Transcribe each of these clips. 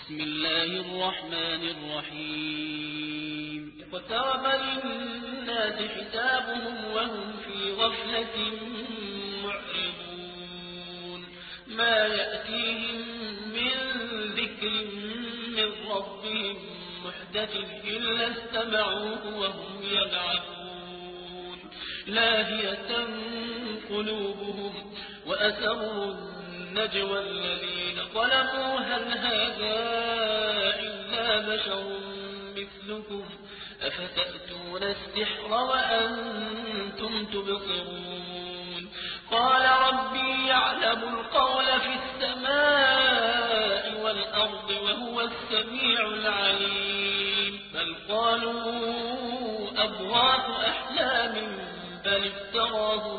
بسم الله الرحمن الرحيم اقترب للناس حسابهم وهم في غفلة معرضون ما يأتيهم من ذكر من ربهم محدث إلا استمعوه وهم يلعبون لاهية قلوبهم وأسروا النجوى الذين ظلموا هل هذا إلا بشر مثلكم أفتأتون السحر وأنتم تبصرون قال ربي يعلم القول في السماء والأرض وهو السميع العليم بل قالوا أضغاث أحلام بل افتراه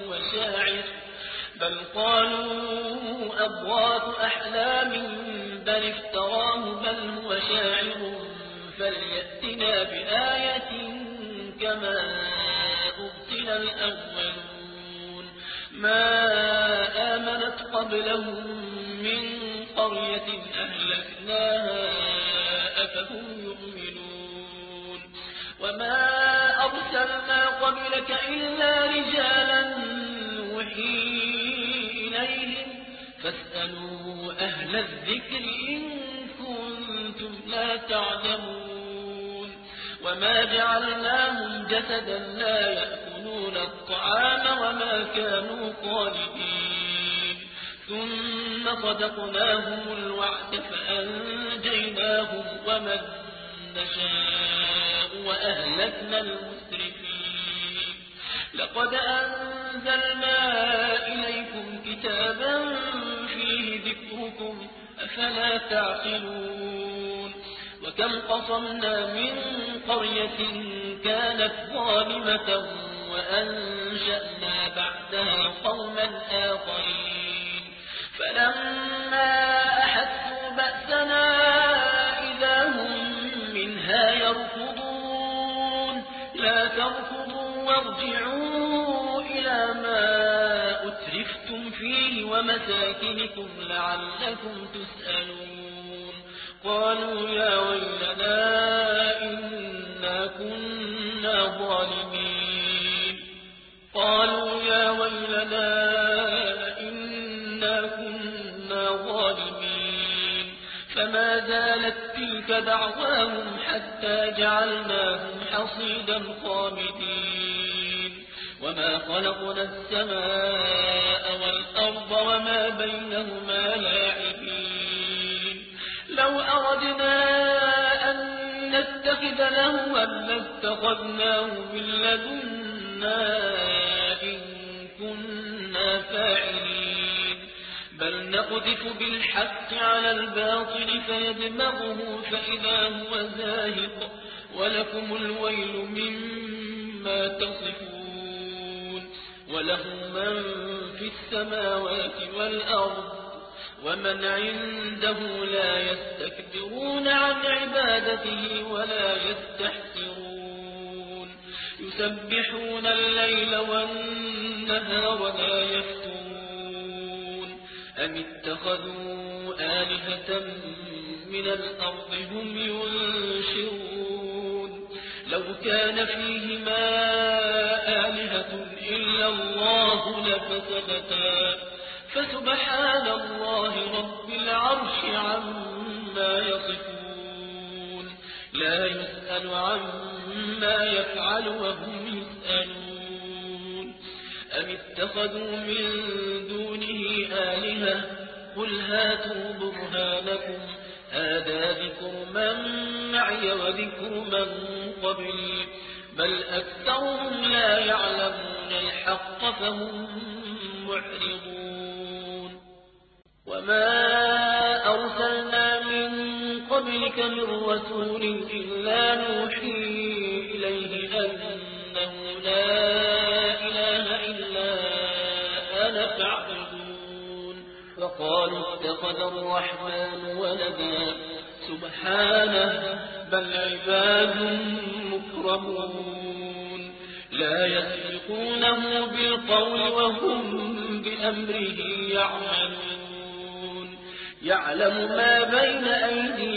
بل هو شاعر فليأتنا بآية كما أرسل الأولون ما آمنت قبلهم من قرية أهلكناها أفهم يؤمنون وما أرسلنا قبلك إلا رجالا نوحي إليهم فاسألوا أهل الذكر إن كنتم لا تعلمون وما جعلناهم جسدا لا يأكلون الطعام وما كانوا خالدين ثم صدقناهم الوعد فأنجيناهم ومن نشاء وأهلكنا المسرفين لقد أنزلنا إليكم كتابا فيه ذكركم أفلا تعقلون وكم قصمنا من قرية كانت ظالمة وأنشأنا بعدها قوما آخرين فلما أحسوا بأسنا إذا هم منها يركضون لا تركضوا وارجعوا إلى ما أترفتم فيه ومساكنكم لعلكم تسألون قالوا يا ويلنا إنا كنا ظالمين فما زالت تلك دعواهم حتى جعلناهم حصيدا خامدين وما خلقنا السماء والأرض وما بينهما لاعبين لو أردنا أن نتخذ لهوا لاتخذناه من لدنا إن كنا فاعلين بل نقذف بالحق على الباطل فيدمغه فإذا هو زاهق ولكم الويل مما تصفون وله من في السماوات والأرض ومن عنده لا يستكبرون عن عبادته ولا يستحسرون يسبحون الليل والنهار لا يفترون أم اتخذوا آلهة من الأرض هم ينشرون لو كان فيهما آلهة إلا الله لفسدتا فسبحان الله رب العرش عما يصفون لا يسأل عما يفعل وهم يسألون أم اتخذوا من دونه آلهة قل هاتوا برهانكم هذا ذكر من معي وذكر من قبلي بل أكثرهم لا يعلمون الحق فهم معرضون وما أرسلنا من قبلك من رسول إلا نوحي إليه أنه لا إله إلا أنا فاعبدون وقالوا اتخذ الرحمن ولدا سبحانه بل عباد مكرمون لا يسبقونه بالقول وهم بأمره يعملون يعلم ما بين أيديهم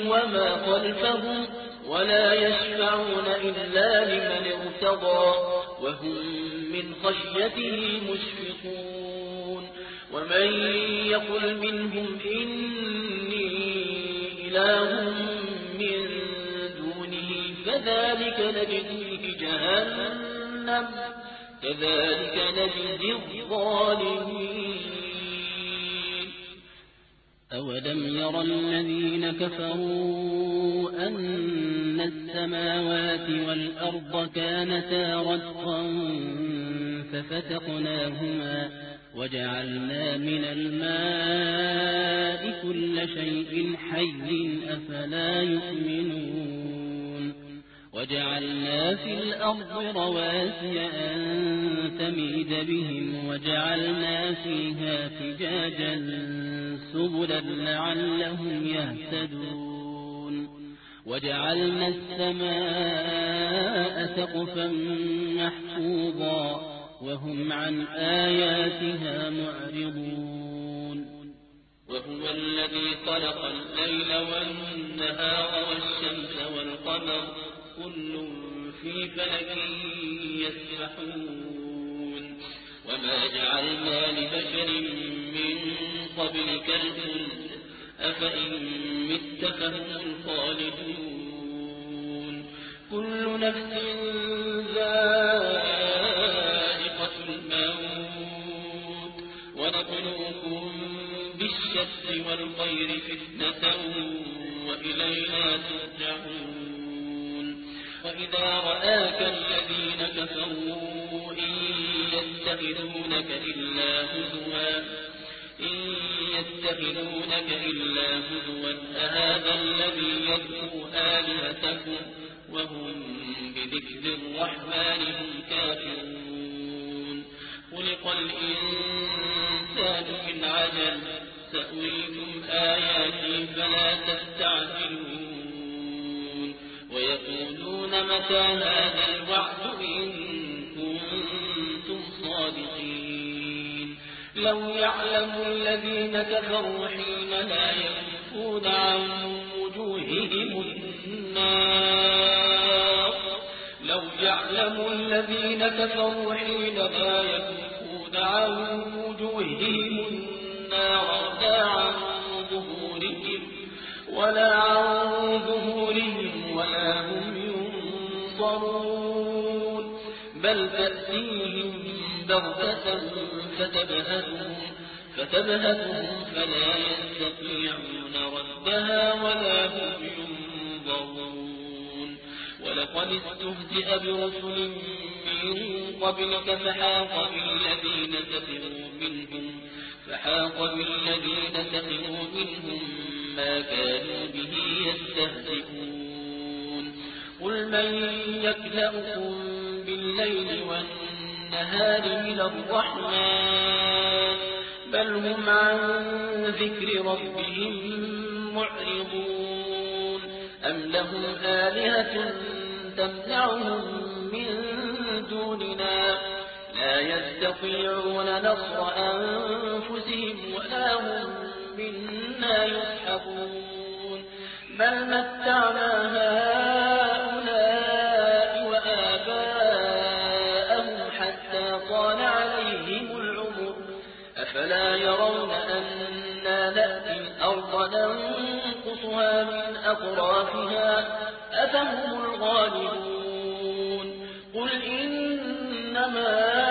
وما خلفهم ولا يشفعون إلا لمن ارتضى وهم من خشيته مشفقون ومن يقل منهم إني إله من دونه فذلك نجزيه جهنم كذلك نجزي الظالمين أولم ير الذين كفروا أن السماوات والأرض كانتا رتقا ففتقناهما وجعلنا من الماء كل شيء حي أفلا يؤمنون وجعلنا في الأرض رواسي أن تميد بهم وجعلنا فيها فجاجا سبلا لعلهم يهتدون وجعلنا السماء سقفا محفوظا وهم عن آياتها معرضون وهو الذي خلق الليل والنهار والشمس والقمر كل في فلك يسبحون وما جعلنا لبشر من قبلك الخلد أفإن مت فهم الخالدون كل نفس ذائقة الموت ونبلوكم بالشر والخير فتنة وإلينا ترجعون وإذا رآك الذين كفروا إن يتخذونك إلا هزوا أهذا الذي يدعو آلهتكم وهم بذكر الرحمن هم كافرون خلق الإنسان من عجل سأريكم آياتي فلا تستعجلون ويقولون متى هذا الوعد إن كنتم صادقين لو يعلم الذين كفروا حين لا يكفون عن وجوههم النار لو يعلم الذين كفروا حين لا يكفون عن وجوههم النار ولا عن ظهورهم ولا هم ينصرون بل تأتيهم بغتة فتبهتهم فلا يستطيعون ردها ولا هم ينظرون ولقد استهزئ برسل من قبلك فحاق بالذين سخروا منهم ما كانوا به يستهزئون قل من يكلأكم بالليل والنهار من الرحمن بل هم عن ذكر ربهم معرضون أم لهم آلهة تمنعهم من دوننا لا يستطيعون نصر أنفسهم ولا هم منا يسحبون بل متعنا هؤلاء وآباءهم حتى طال عليهم العمر أفلا يرون أنا نأتي الأرض ننقصها من أطرافها أفهم الغالبون قل إنما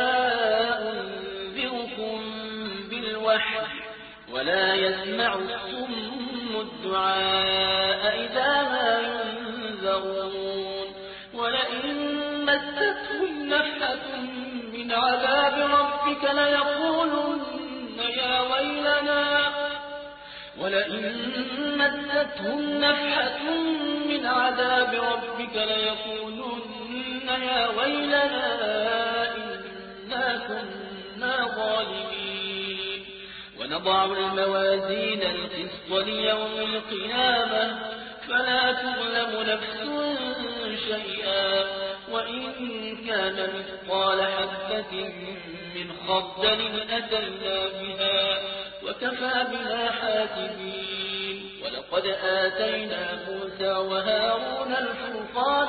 أنذركم بالوحي ولا يسمع الصم الدعاء إذا ما ينذرون ولئن مستهم نفحة من عذاب ربك ليقولن يا ويلنا ولئن مستهم نفحة من عذاب ربك ليقولن يا ويلنا إنا كنا ظالمين ونضع الموازين القسط ليوم القيامة فلا تظلم نفس شيئا وإن كان مثقال حبة من خردل أتينا بها وكفى بنا حاسبين ولقد آتينا موسى وهارون الفرقان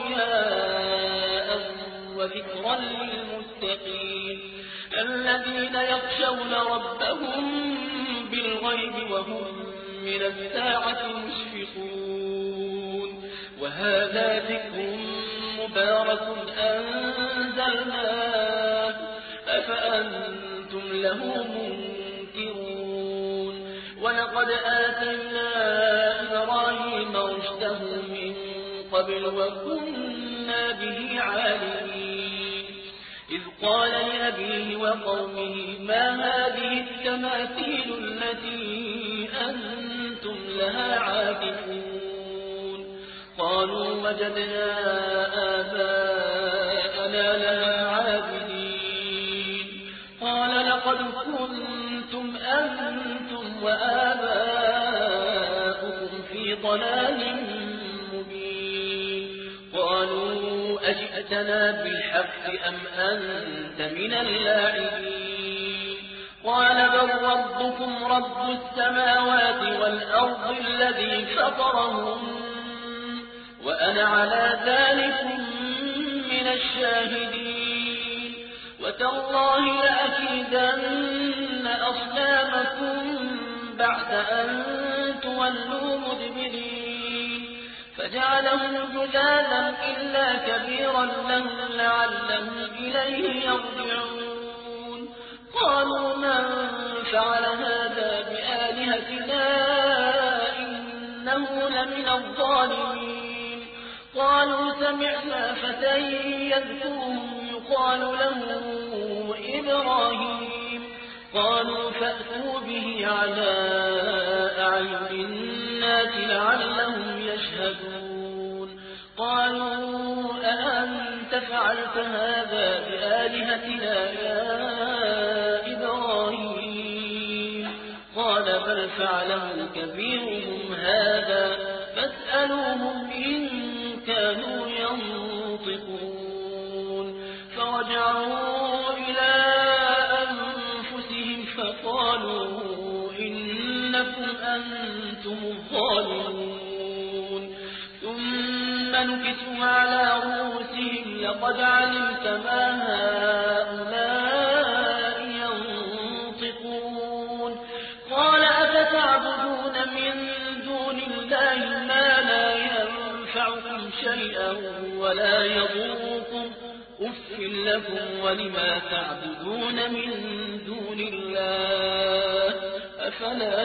وضياء وذكرا للمتقين الذين يخشون ربهم بالغيب وهم من الساعة مشفقون وهذا ذكر مبارك أنزلناه أفأنتم له منكرون ولقد آتينا إبراهيم رشده من قبل وكنا به عالمين إذ قال لأبيه وقومه ما هذه التماثيل التي أنتم لها عاكفون قالوا وجدنا آباءنا لها عابدين قال لقد كنتم أنتم وآباؤكم في ضلال مبين قالوا أجئتنا بالحق أم أنت من اللاعبين قال بل ربكم رب السماوات والأرض الذي فطرهم وأنا على ذلك من الشاهدين وتالله لأكيدن أصنامكم بعد أن تولوا مدبرين فجعلهم جذاذا إلا كبيرا لهم لعلهم إليه يرجعون قالوا من فعل هذا بآلهتنا إنه لمن الظالمين قالوا سمعنا فتى يذكرهم يقال له إبراهيم قالوا فأتوا به على أعين الناس لعلهم يشهدون قالوا أأنت فعلت هذا بآلهتنا يا إبراهيم قال بل فعله كبيرهم هذا فاسألوهم إن كانوا ينطقون فرجعوا إلى أنفسهم فقالوا إنكم أنتم الظالمون ثم نكسوا على رؤوسهم لقد علمت ما هؤلاء ينطقون قال أفتعبدون من دون الله ما لا ينفعكم شيئا ولا يضركم أف لكم ولما تعبدون من دون الله أفلا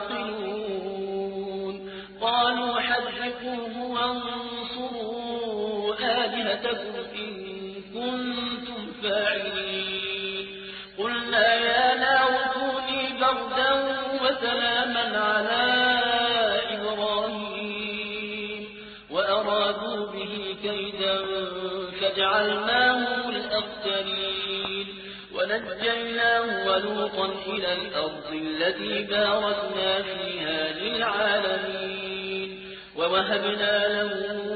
تعقلون قالوا حرقوه وانصروا آلهتكم إن كنتم فاعلين قلنا يا نار كوني بردا وسلاما على إبراهيم وأرادوا به كيدا فجعلناهم الأخسرين ونجيناه ولوطا إلى الأرض التي باركنا فيها للعالمين ووهبنا له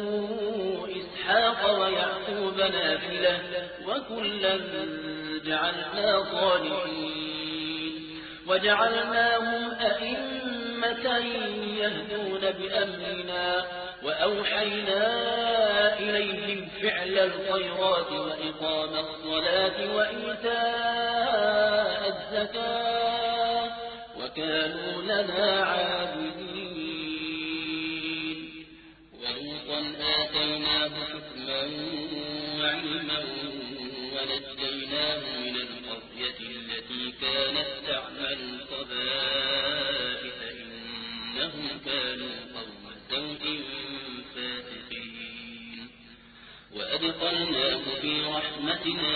إسحاق ويعقوب نافلة وكلا جعلنا صالحين وجعلناهم أئمة يهدون بأمرنا وأوحينا إليهم فعل الخيرات وإقام الصلاة وإيتاء الزكاة وكانوا لنا عابدين ولوطا آتيناه حكما وعلما ونجيناه من القرية التي كانت تعمل الخبائث إنهم كانوا قوم سوء فاسقين وأدخلناه في رحمتنا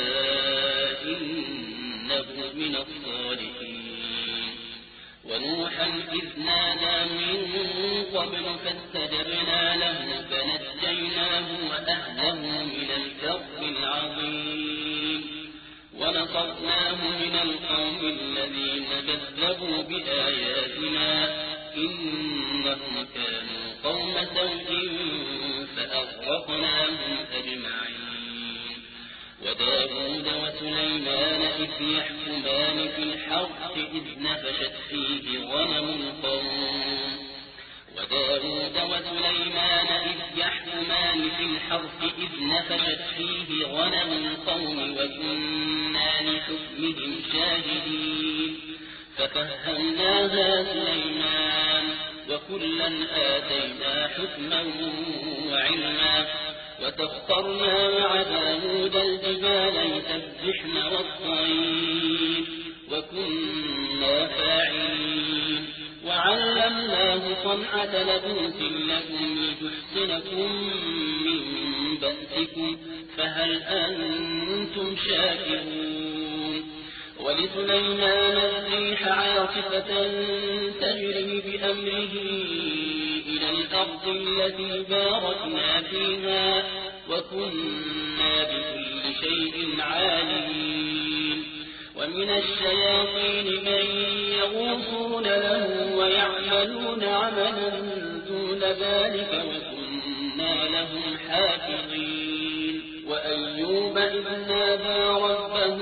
إنه من الصالحين ونوحا إذ نادى من قبل فاستجبنا له فنجيناه وأهله من الكرب العظيم ونصرناه من القوم الذين كذبوا بآياتنا إنهم كانوا قوم سوء فأغرقناهم أجمعين وداود وسليمان إذ يحكمان في الحرث إذ نفشت فيه غنم القوم وداود وسليمان إذ يحكمان في الحرث إذ نفشت فيه غنم القوم وكنا لحكمهم شاهدين ففهمناها سليمان وكلا آتينا حكما وعلما وسخرنا مع داود الجبال يسبحن والطير وكنا فاعلين وعلمناه صنعة لبوس لكم لتحصنكم من بأسكم فهل أنتم شاكرون ولسليمان الريح عاصفة تجري بأمره إلى الأرض التي باركنا فيها وكنا بكل شيء عالمين ومن الشياطين من يغوصون له ويعملون عملا دون ذلك وكنا لهم حافظين وأيوب إذ نادى ربه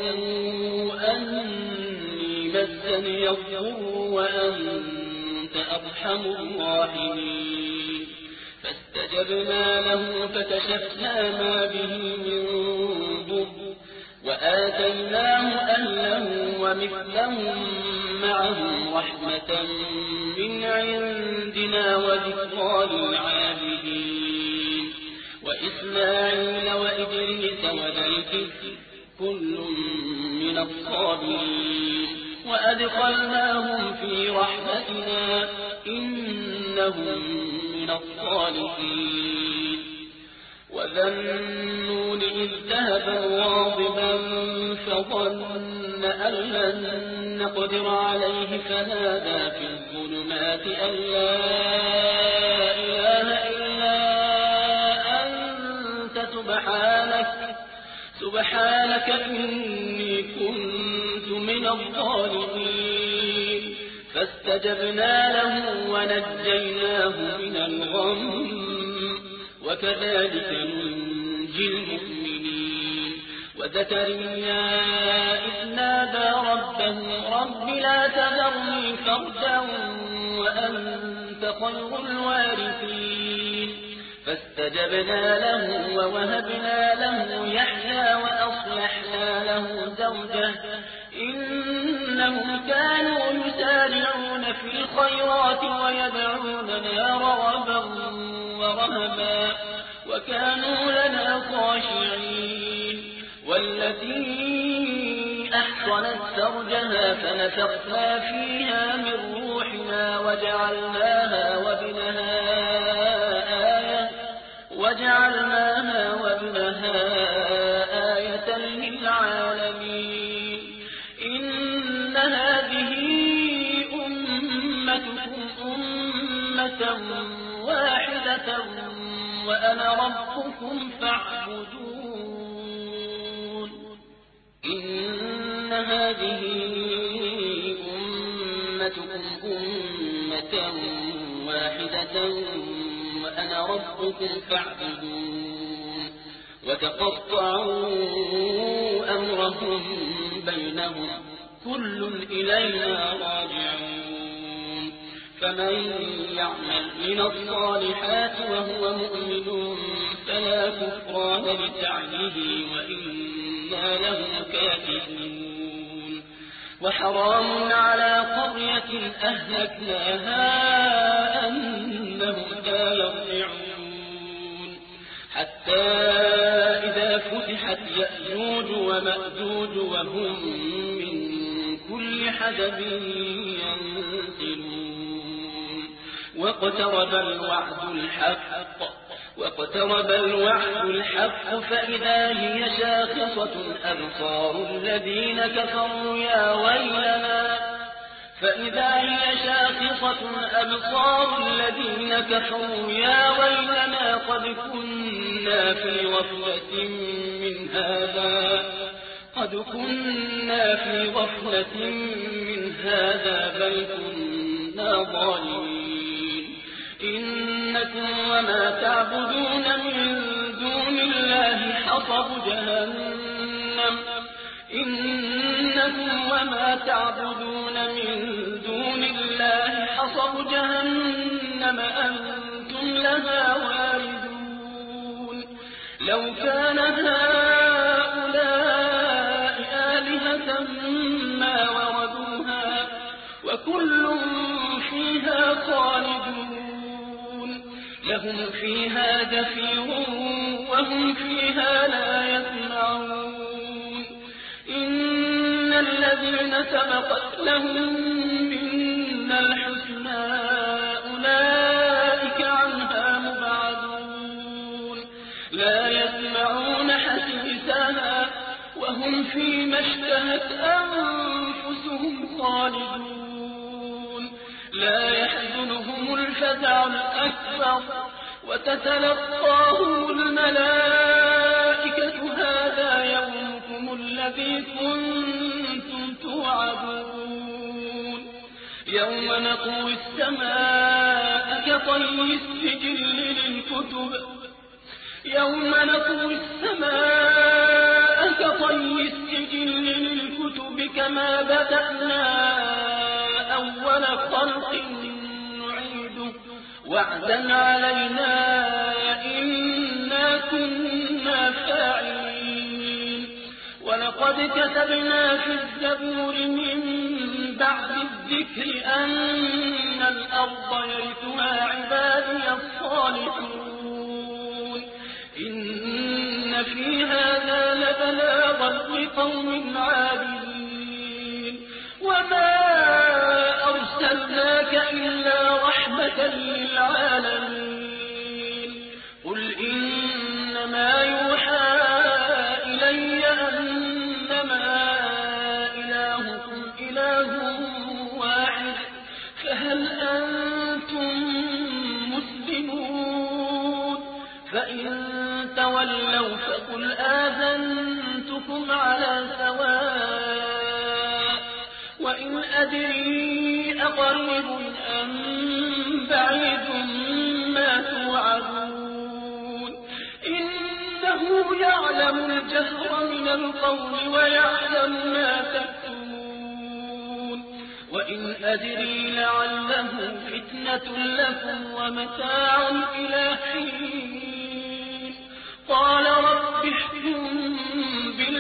أني مسني الضر وأنت أرحم الراحمين فاستجبنا له فكشفنا ما به من ضر وآتيناه أهله ومثلهم معهم رحمة من عندنا وذكرى للعابدين وإسماعيل وإدريس وذا الكفل كل من الصابرين وأدخلناهم في رحمتنا إنهم من الصالحين وذا النون إذ ذهب غاضبا فظن أن لن نقدر عليه فنادى في الظلمات أن لا إله إلا أنت سبحانك إني كنت من الظالمين فاستجبنا له ونجيناه من الغم وكذلك ننجي المؤمنين وزكريا إذ نادى ربه رب لا تذرني فردا وأنت خير الوارثين فاستجبنا له ووهبنا له يحيى وأصلحنا له زوجه إنهم كانوا يسارعون في الخيرات ويدعوننا رغبا ورهبا وكانوا لنا خاشعين والتي أحصنت فرجها فنفخنا فيها من روحنا وجعلناها وابنها آية للعالمين إن هذه أمتكم أمة واحدة وأنا ربكم فاعبدون إن هذه أمتكم أمة واحدة وأنا ربكم فاعبدون وتقطعوا أمرهم بينهم كل إلينا راجعون فمن يعمل من الصالحات وهو مؤمن فلا كفران لسعيه وإنا له كاتبون وحرام على قرية أهلكناها أنهم لا يرجعون حتى إذا فتحت يأجوج ومأجوج وهم من كل حدب ينسلون واقترب الوعد الحق فإذا هي شاخصة أبصار الذين كفروا يا ويلنا قد كنا في غفلة من هذا بل كنا ظالمين إنكم وما تعبدون من دون الله حصب جهنم جهنم أنتم لها واردون لو كان هؤلاء آلهة ما وردوها وكل فيها خالدون لهم فيها زفير وهم فيها لا يسمعون إن الذين سبقت لهم منا الحسنى أولئك عنها مبعدون لا يسمعون حسيسها وهم فيما اشتهت أنفسهم خالدون لا يحزنهم الفزع الأكبر وتتلقاهم الملائكة هذا يومكم الذي كنتم توعدون يوم نطوي السماء كطي السجل للكتب كما بدأنا أول خلق نعيده وعدا علينا إنا كنا فاعلين ولقد كتبنا في الزبور من بعد الذكر أن الأرض يرثها عبادي الصالحون إن في هذا لبلاغا لقوم عابدين وما أرسلناك إلا رحمة للعالمين قل إنما يوحى إلي أنما إلهكم إله واحد فهل أنتم مسلمون فإن تولوا فقل آذنتكم على سواء وإن أدري أقريب أم بعيد ما توعدون إنه يعلم الجهر من القول ويعلم ما تكتمون وإن أدري لعله فتنة لكم ومتاع إلى حين قال رب احكم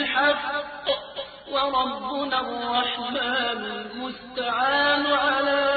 بالحق وربنا الرحمن المستعان على